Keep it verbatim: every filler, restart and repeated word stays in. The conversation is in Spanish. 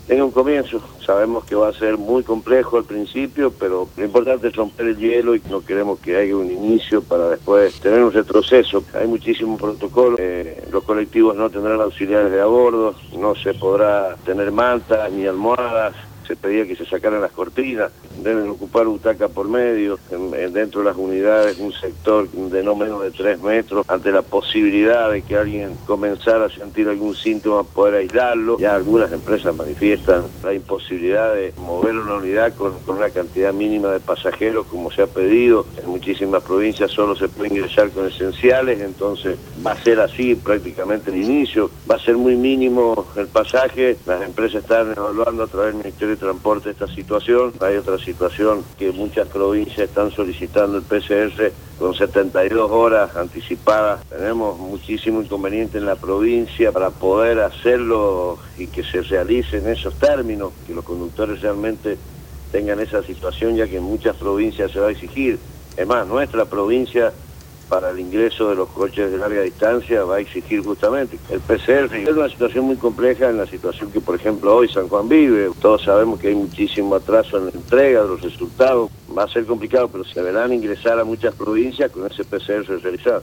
Tenga un comienzo. Sabemos que va a ser muy complejo al principio, pero lo importante es romper el hielo y no queremos que haya un inicio para después tener un retroceso. Hay muchísimo protocolo, eh, los colectivos no tendrán auxiliares de a bordo, no se podrá tener mantas ni almohadas. Se pedía que se sacaran las cortinas, deben ocupar butaca por medio, en, en dentro de las unidades un sector de no menos de tres metros, ante la posibilidad de que alguien comenzara a sentir algún síntoma, poder aislarlo. Ya algunas empresas manifiestan la imposibilidad de mover una unidad con, con una cantidad mínima de pasajeros, como se ha pedido. En muchísimas provincias solo se puede ingresar con esenciales, entonces va a ser así prácticamente el inicio. Va a ser muy mínimo el pasaje, las empresas están evaluando a través del Ministerio de Transporte esta situación. Hay otra situación que muchas provincias están solicitando el P C R con setenta y dos horas anticipadas. Tenemos muchísimo inconveniente en la provincia para poder hacerlo y que se realice en esos términos, que los conductores realmente tengan esa situación, ya que en muchas provincias se va a exigir. Es más, nuestra provincia, para el ingreso de los coches de larga distancia, va a exigir justamente el P C R. Es una situación muy compleja en la situación que, por ejemplo, hoy San Juan vive. Todos sabemos que hay muchísimo atraso en la entrega de los resultados. Va a ser complicado, pero se deberán ingresar a muchas provincias con ese P C R realizado.